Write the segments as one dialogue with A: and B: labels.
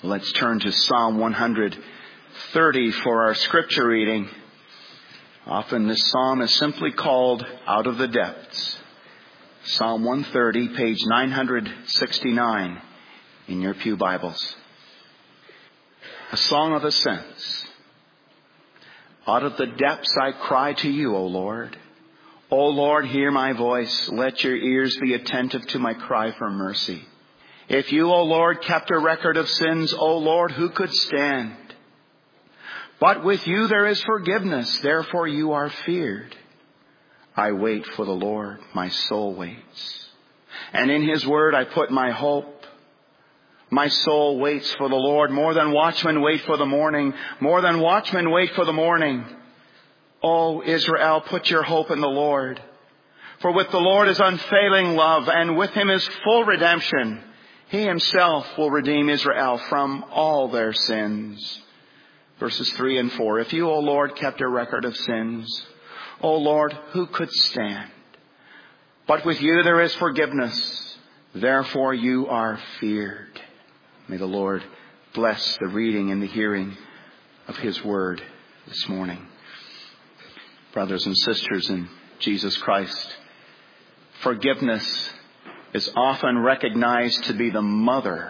A: Let's turn to Psalm 130 for our scripture reading. Often this psalm is simply called Out of the Depths. Psalm 130, page 969 in your pew Bibles. A song of ascents. Out of the depths I cry to you, O Lord. O Lord, hear my voice. Let your ears be attentive to my cry for mercy. If you, O Lord, kept a record of sins, O Lord, who could stand? But with you there is forgiveness, therefore you are feared. I wait for the Lord, my soul waits. And in his word I put my hope. My soul waits for the Lord, more than watchmen wait for the morning, more than watchmen wait for the morning. O Israel, put your hope in the Lord. For with the Lord is unfailing love, and with him is full redemption. He himself will redeem Israel from all their sins. Verses 3 and 4. If you, O Lord, kept a record of sins, O Lord, who could stand? But with you there is forgiveness. Therefore you are feared. May the Lord bless the reading and the hearing of his word this morning. Brothers and sisters in Jesus Christ, forgiveness is often recognized to be the mother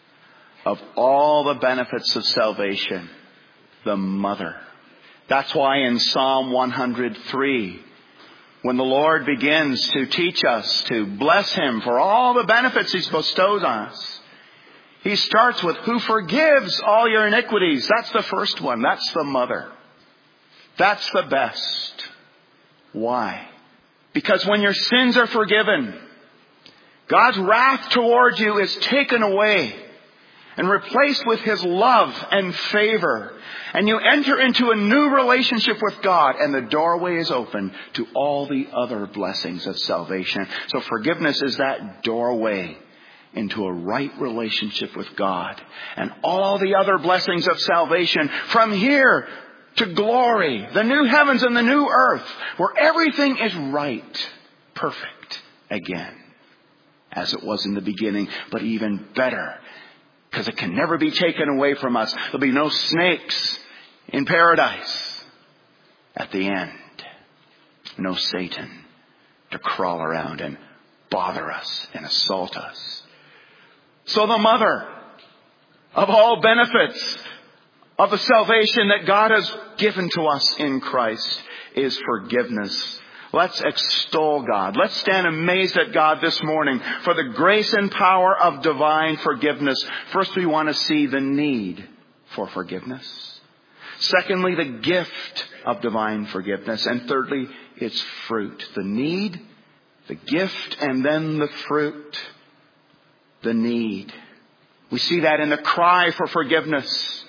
A: of all the benefits of salvation. The mother. That's why in Psalm 103, when the Lord begins to teach us to bless him for all the benefits he's bestowed on us, he starts with, who forgives all your iniquities. That's the first one. That's the mother. That's the best. Why? Because when your sins are forgiven, God's wrath towards you is taken away and replaced with his love and favor. And you enter into a new relationship with God, and the doorway is open to all the other blessings of salvation. So forgiveness is that doorway into a right relationship with God. And all the other blessings of salvation from here to glory, the new heavens and the new earth, where everything is right, perfect again, as it was in the beginning, but even better, because it can never be taken away from us. There'll be no snakes in paradise at the end. No Satan to crawl around and bother us and assault us. So the mother of all benefits of the salvation that God has given to us in Christ is forgiveness. Let's extol God. Let's stand amazed at God this morning for the grace and power of divine forgiveness. First, we want to see the need for forgiveness. Secondly, the gift of divine forgiveness. And thirdly, its fruit. The need, the gift, and then the fruit. The need. We see that in the cry for forgiveness.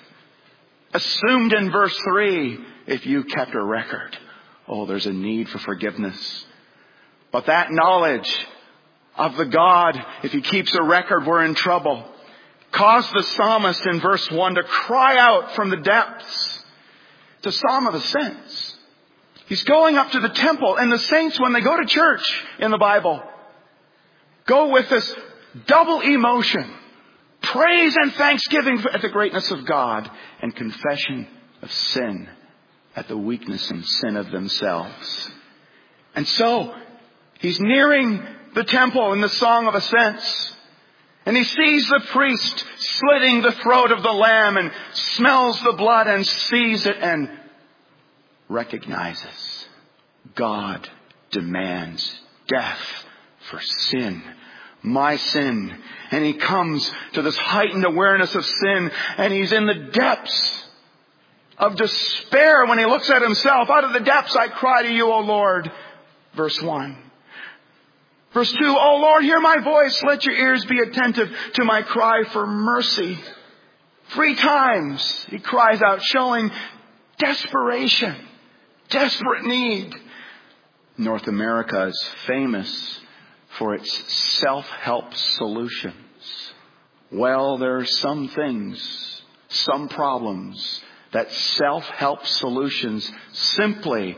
A: Assumed in verse 3, if you kept a record. Oh, there's a need for forgiveness. But that knowledge of the God, if he keeps a record, we're in trouble, caused the psalmist in verse 1 to cry out from the depths. It's a psalm of ascents. He's going up to the temple, and the saints, when they go to church in the Bible, go with this double emotion. Praise and thanksgiving at the greatness of God, and confession of sin at the weakness and sin of themselves. And so, he's nearing the temple in the Song of Ascents. And he sees the priest slitting the throat of the lamb and smells the blood and sees it and recognizes God demands death for sin. My sin. And he comes to this heightened awareness of sin, and he's in the depths of despair when he looks at himself. Out of the depths I cry to you, O Lord. Verse 1. Verse 2, O Lord, hear my voice. Let your ears be attentive to my cry for mercy. 3 times he cries out, showing desperation, desperate need. North America is famous for its self-help solutions. Well, there are some things, some problems that self-help solutions simply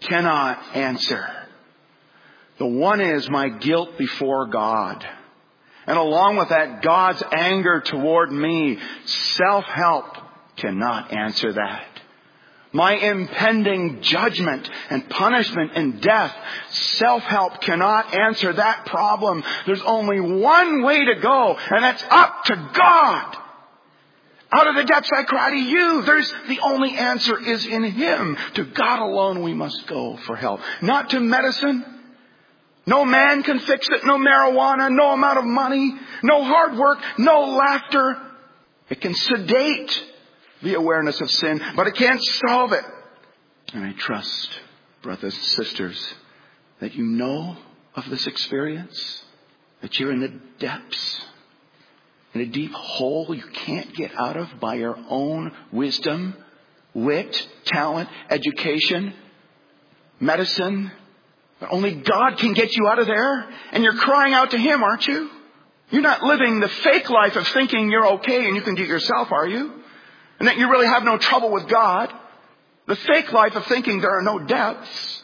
A: cannot answer. The one is my guilt before God. And along with that, God's anger toward me. Self-help cannot answer that. My impending judgment and punishment and death. Self-help cannot answer that problem. There's only one way to go, and that's up to God. Out of the depths I cry to you. The only answer is in Him. To God alone we must go for help. Not to medicine. No man can fix it. No marijuana. No amount of money. No hard work. No laughter. It can sedate the awareness of sin, but it can't solve it. And I trust, brothers and sisters, that you know of this experience, that you're in the depths, in a deep hole you can't get out of by your own wisdom, wit, talent, education, medicine. But only God can get you out of there, and you're crying out to Him, aren't you? You're not living the fake life of thinking you're okay and you can do it yourself, are you? And that you really have no trouble with God. The fake life of thinking there are no depths.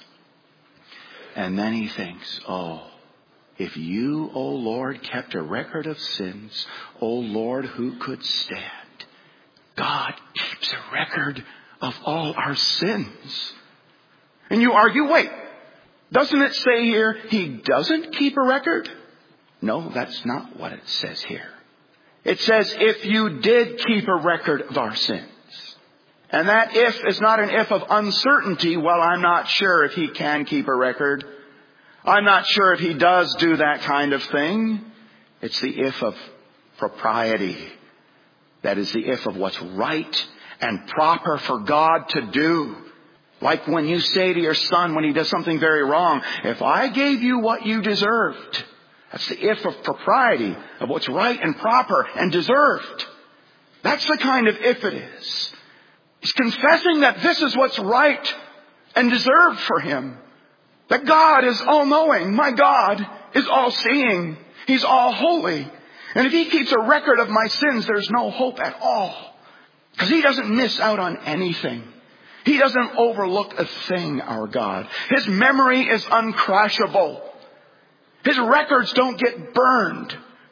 A: And then he thinks, oh, if you, O Lord, kept a record of sins, O Lord, who could stand? God keeps a record of all our sins. And you argue, wait, doesn't it say here He doesn't keep a record? No, that's not what it says here. It says, if you did keep a record of our sins. And that if is not an if of uncertainty. Well, I'm not sure if He can keep a record. I'm not sure if He does do that kind of thing. It's the if of propriety. That is the if of what's right and proper for God to do. Like when you say to your son when he does something very wrong, if I gave you what you deserved. That's the if of propriety, of what's right and proper and deserved. That's the kind of if it is. He's confessing that this is what's right and deserved for him. That God is all-knowing. My God is all-seeing. He's all-holy. And if He keeps a record of my sins, there's no hope at all. Because He doesn't miss out on anything. He doesn't overlook a thing, our God. His memory is uncrashable. His records don't get burned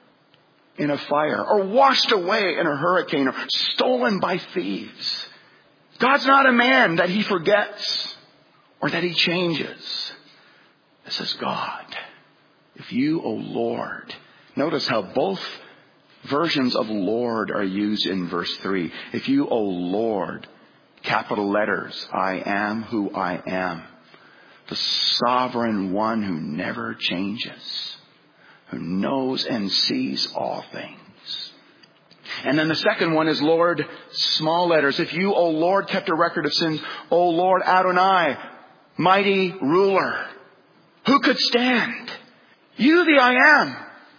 A: in a fire or washed away in a hurricane or stolen by thieves. God's not a man that He forgets or that He changes. This is God. If you, O Lord, notice how both versions of Lord are used in verse 3. If you, O Lord, capital letters, I am who I am. The sovereign one who never changes, who knows and sees all things. And then the second one is Lord, small letters. If you, O Lord, kept a record of sins, O Lord Adonai, mighty ruler, who could stand? You the I am.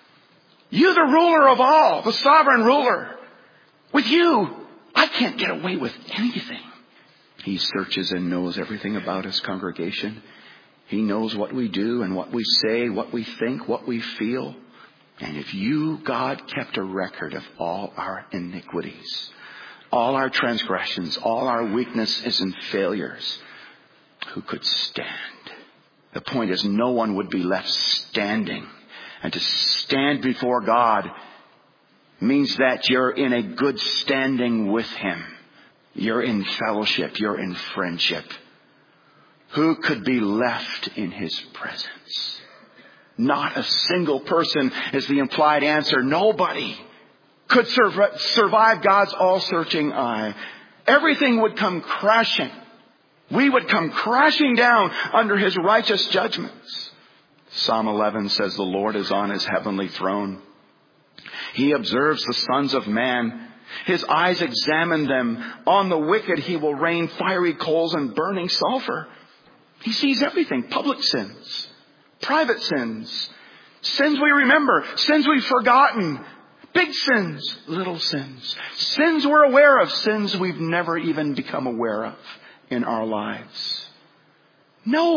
A: You the ruler of all, the sovereign ruler. With you, I can't get away with anything. He searches and knows everything about His congregation. He knows what we do and what we say, what we think, what we feel. And if you, God, kept a record of all our iniquities, all our transgressions, all our weaknesses and failures, who could stand? The point is, no one would be left standing. And to stand before God means that you're in a good standing with Him. You're in fellowship. You're in friendship. Who could be left in His presence? Not a single person is the implied answer. Nobody could survive God's all-searching eye. Everything would come crashing. We would come crashing down under His righteous judgments. Psalm 11 says the Lord is on His heavenly throne. He observes the sons of man. His eyes examine them. On the wicked He will rain fiery coals and burning sulfur. He sees everything. Public sins, private sins, sins we remember, sins we've forgotten, big sins, little sins, sins we're aware of, sins we've never even become aware of in our lives. No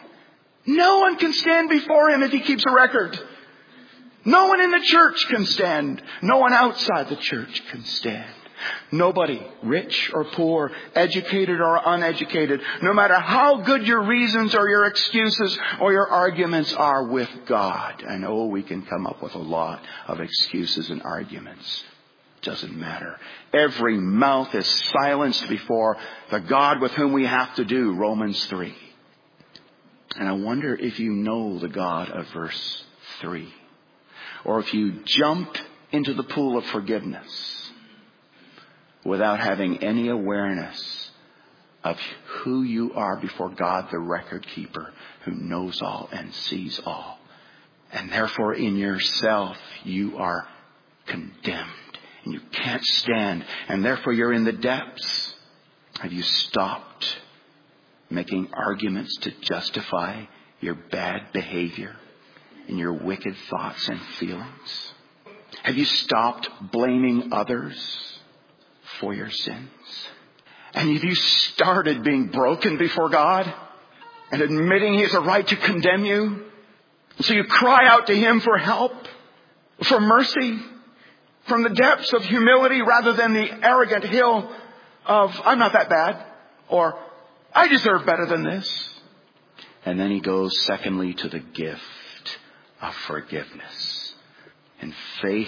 A: one can stand before Him if He keeps a record. No one in the church can stand. No one outside the church can stand. Nobody, rich or poor, educated or uneducated, no matter how good your reasons or your excuses or your arguments are with God. And we can come up with a lot of excuses and arguments. Doesn't matter. Every mouth is silenced before the God with whom we have to do, Romans 3. And I wonder if you know the God of verse 3. Or if you jumped into the pool of forgiveness without having any awareness of who you are before God, the record keeper, who knows all and sees all. And therefore in yourself you are condemned. And you can't stand. And therefore you're in the depths. Have you stopped making arguments to justify your bad behavior and your wicked thoughts and feelings? Have you stopped blaming others for your sins? And have you started being broken before God and admitting He has a right to condemn you? So you cry out to Him for help, for mercy, from the depths of humility rather than the arrogant hill of, I'm not that bad, or I deserve better than this. And then he goes, secondly, to the gift of forgiveness. In faith,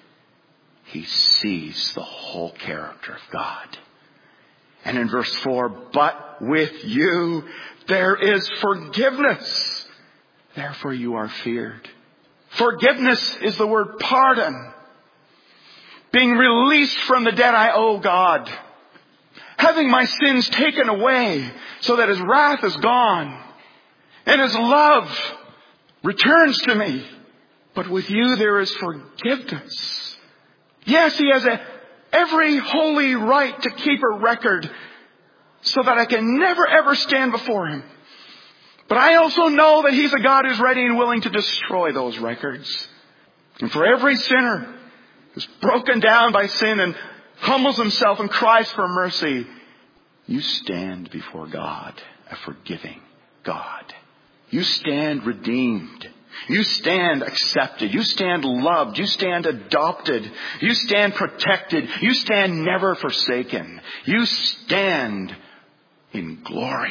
A: he sees the whole character of God. And in verse 4, but with you there is forgiveness. Therefore you are feared. Forgiveness is the word pardon. Being released from the debt I owe God. Having my sins taken away so that His wrath is gone. And His love returns to me. But with you there is forgiveness. Yes, He has every holy right to keep a record so that I can never ever stand before Him. But I also know that He's a God who's ready and willing to destroy those records. And for every sinner who's broken down by sin and humbles himself and cries for mercy, you stand before God, a forgiving God. You stand redeemed. You stand accepted. You stand loved. You stand adopted. You stand protected. You stand never forsaken. You stand in glory.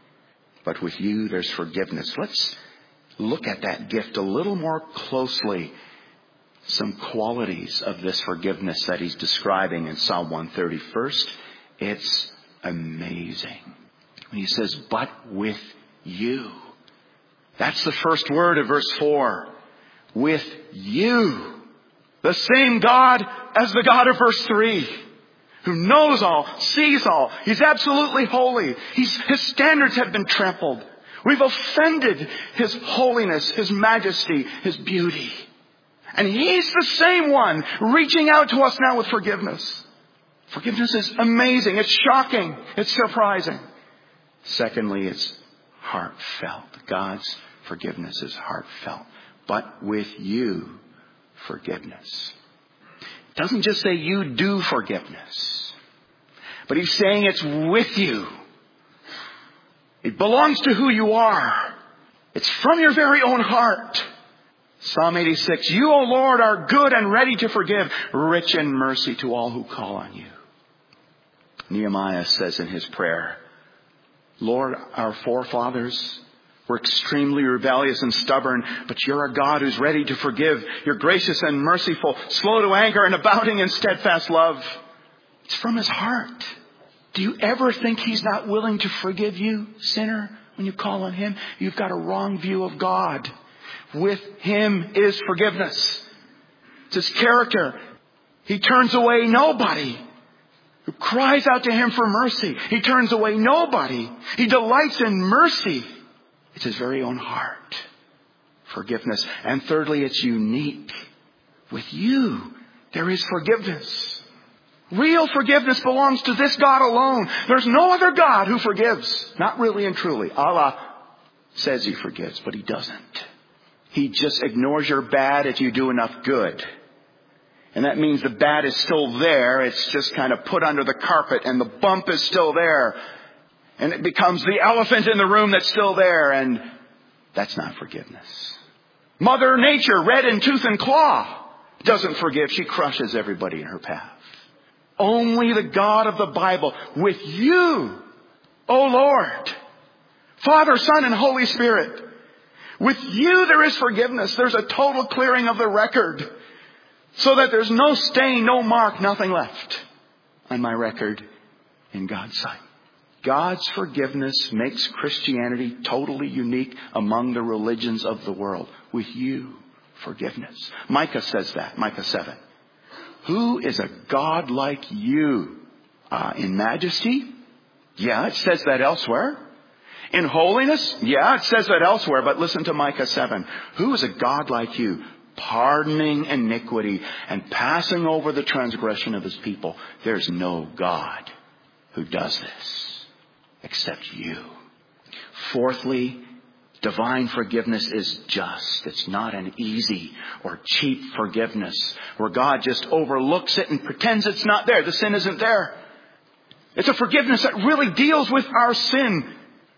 A: But with you there's forgiveness. Let's look at that gift a little more closely. Some qualities of this forgiveness that he's describing in Psalm 130. First, it's amazing. When he says, but with you. That's the first word of verse 4. With you. The same God as the God of verse 3. Who knows all, sees all. He's absolutely holy. His standards have been trampled. We've offended His holiness, His majesty, His beauty. And He's the same one reaching out to us now with forgiveness. Forgiveness is amazing. It's shocking. It's surprising. Secondly, it's heartfelt. God's forgiveness is heartfelt. But with you, forgiveness. It doesn't just say you do forgiveness. But He's saying it's with you. It belongs to who you are. It's from your very own heart. Psalm 86, you, O Lord, are good and ready to forgive, rich in mercy to all who call on you. Nehemiah says in his prayer, Lord, our forefathers were extremely rebellious and stubborn, but you're a God who's ready to forgive. You're gracious and merciful, slow to anger and abounding in steadfast love. It's from His heart. Do you ever think He's not willing to forgive you, sinner, when you call on Him? You've got a wrong view of God. With Him is forgiveness. It's His character. He turns away nobody who cries out to Him for mercy. He turns away nobody. He delights in mercy. It's His very own heart. Forgiveness. And thirdly, it's unique. With you, there is forgiveness. Real forgiveness belongs to this God alone. There's no other God who forgives. Not really and truly. Allah says He forgives, but He doesn't. He just ignores your bad if you do enough good. And that means the bad is still there. It's just kind of put under the carpet and the bump is still there. And it becomes the elephant in the room that's still there. And that's not forgiveness. Mother Nature, red in tooth and claw, doesn't forgive. She crushes everybody in her path. Only the God of the Bible with you, O Lord, Father, Son, and Holy Spirit. With you there is forgiveness. There's a total clearing of the record so that there's no stain, no mark, nothing left on my record in God's sight. God's forgiveness makes Christianity totally unique among the religions of the world. With you, forgiveness. Micah says that, Micah 7. Who is a God like you? In majesty? Yeah, it says that elsewhere. In holiness? Yeah, it says that elsewhere. But listen to Micah 7. Who is a God like you? Pardoning iniquity and passing over the transgression of his people. There's no God who does this except you. Fourthly, divine forgiveness is just. It's not an easy or cheap forgiveness where God just overlooks it and pretends it's not there. The sin isn't there. It's a forgiveness that really deals with our sin,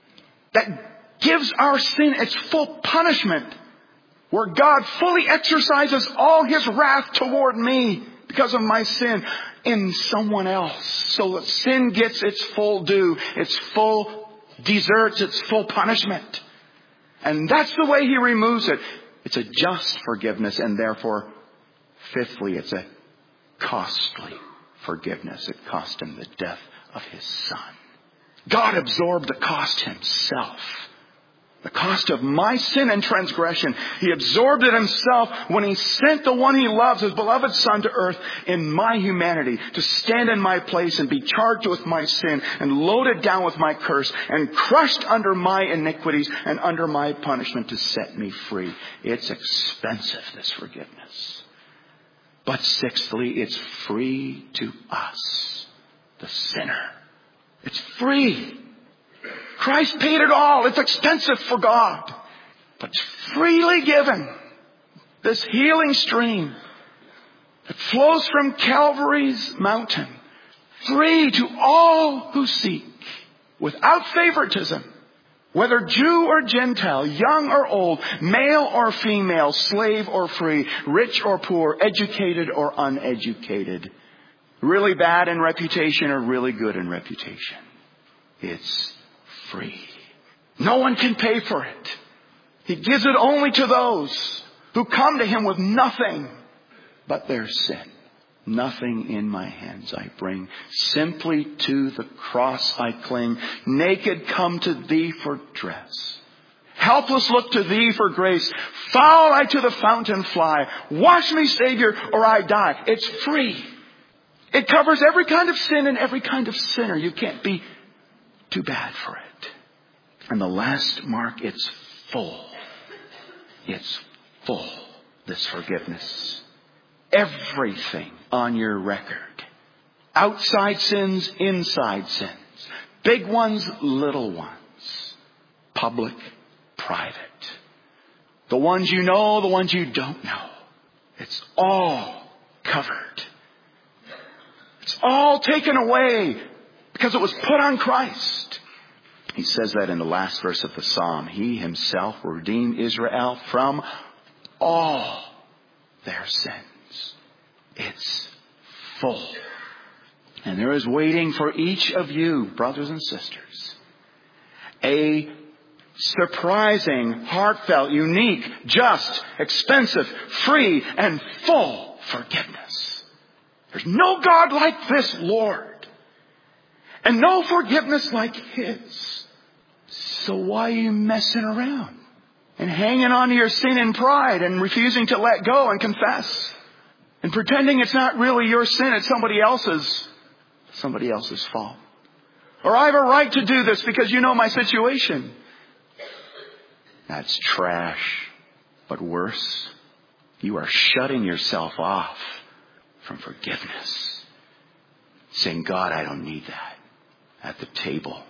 A: that gives our sin its full punishment, where God fully exercises all his wrath toward me because of my sin in someone else, so that sin gets its full due, its full deserts, its full punishment. And that's the way he removes it. It's a just forgiveness, and therefore, fifthly, it's a costly forgiveness. It cost him the death of his Son. God absorbed the cost himself. The cost of my sin and transgression. He absorbed it himself when he sent the one he loves, his beloved Son, to earth in my humanity to stand in my place and be charged with my sin and loaded down with my curse and crushed under my iniquities and under my punishment to set me free. It's expensive, this forgiveness. But sixthly, it's free to us, the sinner. It's free. Christ paid it all. It's expensive for God, but it's freely given. This healing stream that flows from Calvary's mountain, free to all who seek, without favoritism, whether Jew or Gentile, young or old, male or female, slave or free, rich or poor, educated or uneducated, really bad in reputation or really good in reputation. It's free. No one can pay for it. He gives it only to those who come to him with nothing but their sin. Nothing in my hands I bring. Simply to the cross I cling. Naked come to thee for dress. Helpless look to thee for grace. Foul I to the fountain fly. Wash me, Savior, or I die. It's free. It covers every kind of sin and every kind of sinner. You can't be too bad for it. And the last mark, it's full. It's full, this forgiveness. Everything on your record. Outside sins, inside sins. Big ones, little ones. Public, private. The ones you know, the ones you don't know. It's all covered. It's all taken away because it was put on Christ. He says that in the last verse of the Psalm. He himself will redeem Israel from all their sins. It's full. And there is waiting for each of you, brothers and sisters, a surprising, heartfelt, unique, just, expensive, free, and full forgiveness. There's no God like this, Lord. And no forgiveness like his. So why are you messing around and hanging on to your sin in pride and refusing to let go and confess and pretending it's not really your sin, it's somebody else's fault? Or I have a right to do this because you know my situation. That's trash. But worse, you are shutting yourself off from forgiveness. Saying, God, I don't need that at the table.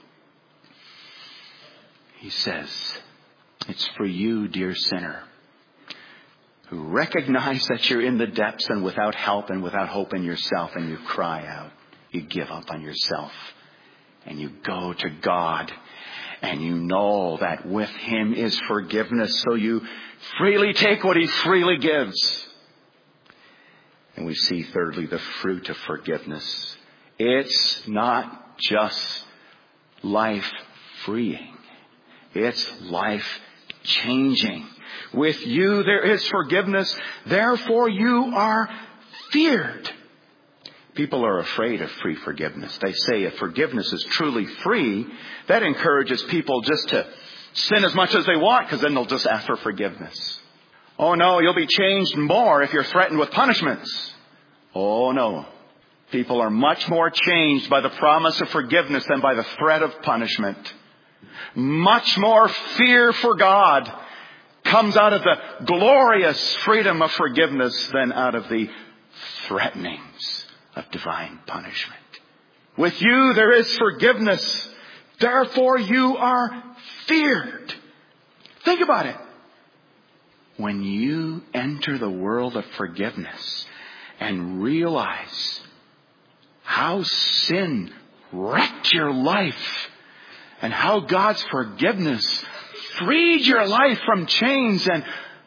A: He says, it's for you, dear sinner, who recognize that you're in the depths and without help and without hope in yourself, and you cry out. You give up on yourself and you go to God, and you know that with him is forgiveness. So you freely take what he freely gives. And we see thirdly the fruit of forgiveness. It's not just life-freeing. It's life-changing. With you there is forgiveness. Therefore you are feared. People are afraid of free forgiveness. They say if forgiveness is truly free, that encourages people just to sin as much as they want, because then they'll just ask for forgiveness. Oh no, you'll be changed more if you're threatened with punishments. Oh no. People are much more changed by the promise of forgiveness than by the threat of punishment. Much more fear for God comes out of the glorious freedom of forgiveness than out of the threatenings of divine punishment. With you there is forgiveness. Therefore you are feared. Think about it. When you enter the world of forgiveness and realize how sin wrecked your life and how God's forgiveness freed your life from chains and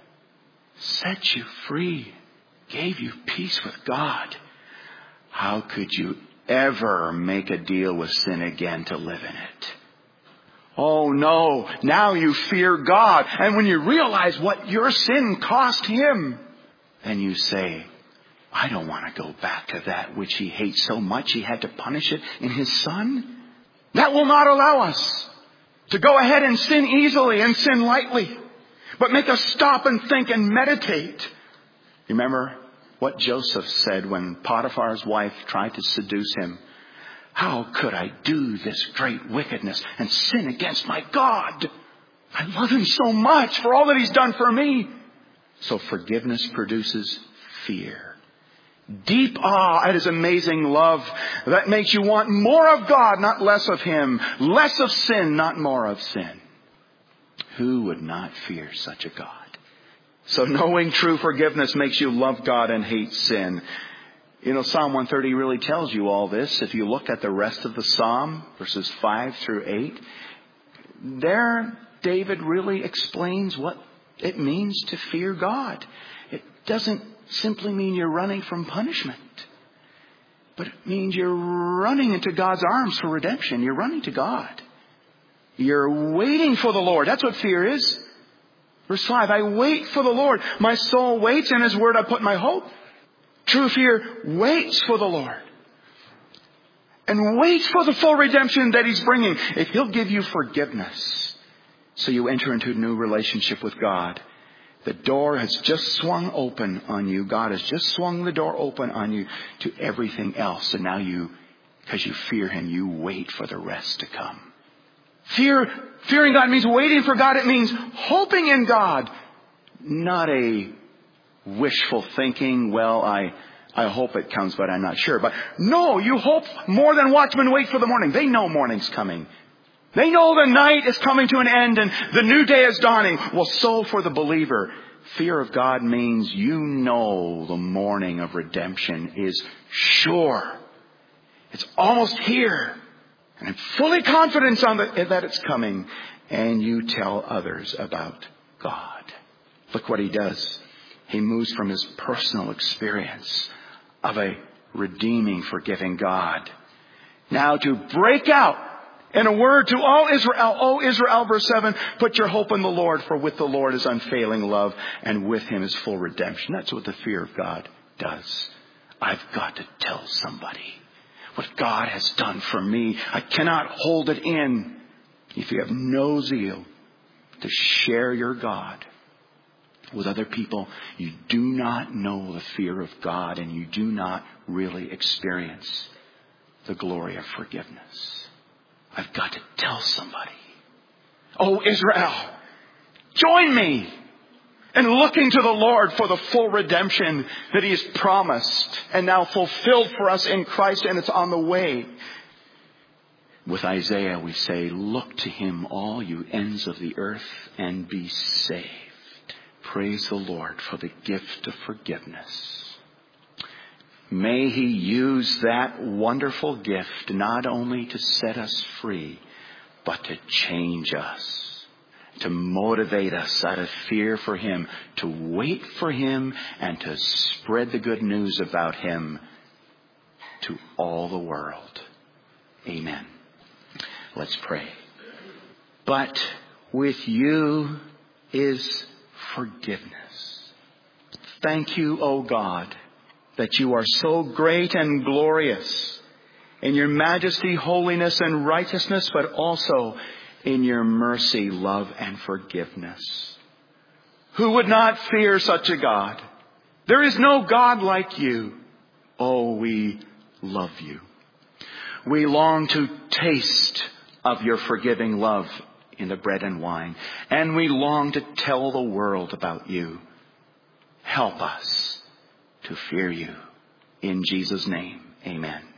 A: set you free, gave you peace with God, how could you ever make a deal with sin again to live in it? Oh no, now you fear God. And when you realize what your sin cost Him, then you say, I don't want to go back to that which He hates so much He had to punish it in His Son. That will not allow us to go ahead and sin easily and sin lightly, but make us stop and think and meditate. Remember what Joseph said when Potiphar's wife tried to seduce him. How could I do this great wickedness and sin against my God? I love Him so much for all that He's done for me. So forgiveness produces fear. Deep awe at His amazing love that makes you want more of God, not less of Him. Less of sin, not more of sin. Who would not fear such a God? So knowing true forgiveness makes you love God and hate sin. You know, Psalm 130 really tells you all this. If you look at the rest of the Psalm, verses 5 through 8, there David really explains what it means to fear God. It doesn't simply mean you're running from punishment, but it means you're running into God's arms for redemption. You're running to God. You're waiting for the Lord. That's what fear is. Verse 5, I wait for the Lord. My soul waits, in His word I put my hope. True fear waits for the Lord and waits for the full redemption that He's bringing. If He'll give you forgiveness so you enter into a new relationship with God, the door has just swung open on you. God has just swung the door open on you to everything else. And now you, because you fear Him, you wait for the rest to come. Fearing God means waiting for God. It means hoping in God. Not a wishful thinking, well, I hope it comes, but I'm not sure. But no, you hope more than watchmen wait for the morning. They know morning's coming. They know the night is coming to an end and the new day is dawning. Well, so for the believer, fear of God means you know the morning of redemption is sure. It's almost here. And I'm fully confident that it's coming. And you tell others about God. Look what he does. He moves from his personal experience of a redeeming, forgiving God. Now to break out in a word to all Israel. O Israel, verse 7, put your hope in the Lord, for with the Lord is unfailing love, and with Him is full redemption. That's what the fear of God does. I've got to tell somebody what God has done for me. I cannot hold it in. If you have no zeal to share your God with other people, you do not know the fear of God, and you do not really experience the glory of forgiveness. I've got to tell somebody. Oh, Israel, join me in looking to the Lord for the full redemption that He has promised and now fulfilled for us in Christ, and it's on the way. With Isaiah, we say, look to Him, all you ends of the earth, and be saved. Praise the Lord for the gift of forgiveness. May He use that wonderful gift not only to set us free, but to change us, to motivate us out of fear for Him, to wait for Him, and to spread the good news about Him to all the world. Amen. Let's pray. But with you is forgiveness. Thank you, O God, that you are so great and glorious in your majesty, holiness, and righteousness, but also in your mercy, love, and forgiveness. Who would not fear such a God? There is no God like you. Oh, we love you. We long to taste of your forgiving love in the bread and wine, and we long to tell the world about you. Help us to fear you. In Jesus' name, amen.